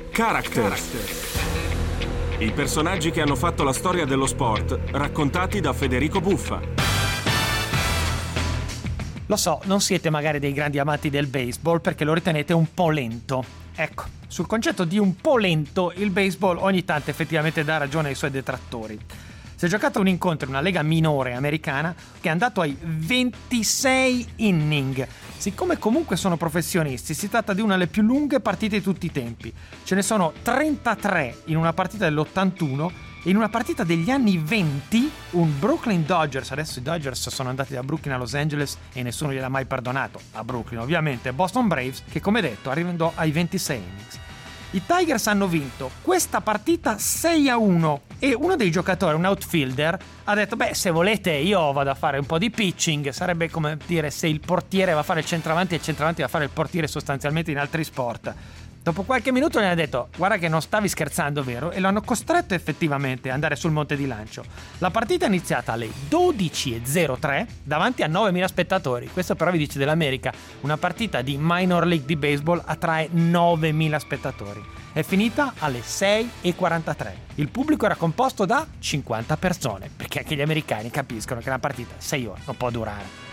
Characters. I personaggi che hanno fatto la storia dello sport, raccontati da Federico Buffa. Lo so, non siete magari dei grandi amanti del baseball perché lo ritenete un po' lento. Ecco, sul concetto di un po' lento, il baseball ogni tanto effettivamente dà ragione ai suoi detrattori. Si è giocato un incontro in una lega minore americana che è andato ai 26 inning. Siccome comunque sono professionisti, si tratta di una delle più lunghe partite di tutti i tempi. Ce ne sono 33 in una partita dell'81 e in una partita degli anni 20 un Brooklyn Dodgers, adesso i Dodgers sono andati da Brooklyn a Los Angeles e nessuno gliel'ha mai perdonato, a Brooklyn ovviamente, Boston Braves, che come detto arrivano ai 26 innings. I Tigers hanno vinto questa partita 6-1 e uno dei giocatori, un outfielder, ha detto se volete io vado a fare un po' di pitching. Sarebbe come dire se il portiere va a fare il centravanti e il centravanti va a fare il portiere sostanzialmente in altri sport. Dopo qualche minuto gli hanno detto guarda che non stavi scherzando, vero? E lo hanno costretto effettivamente ad andare sul monte di lancio. La partita è iniziata alle 12:03 davanti a 9.000 spettatori. Questo però vi dice dell'America, una partita di minor league di baseball attrae 9.000 spettatori. È finita alle 6:43. Il pubblico era composto da 50 persone, perché anche gli americani capiscono che una partita 6 ore non può durare.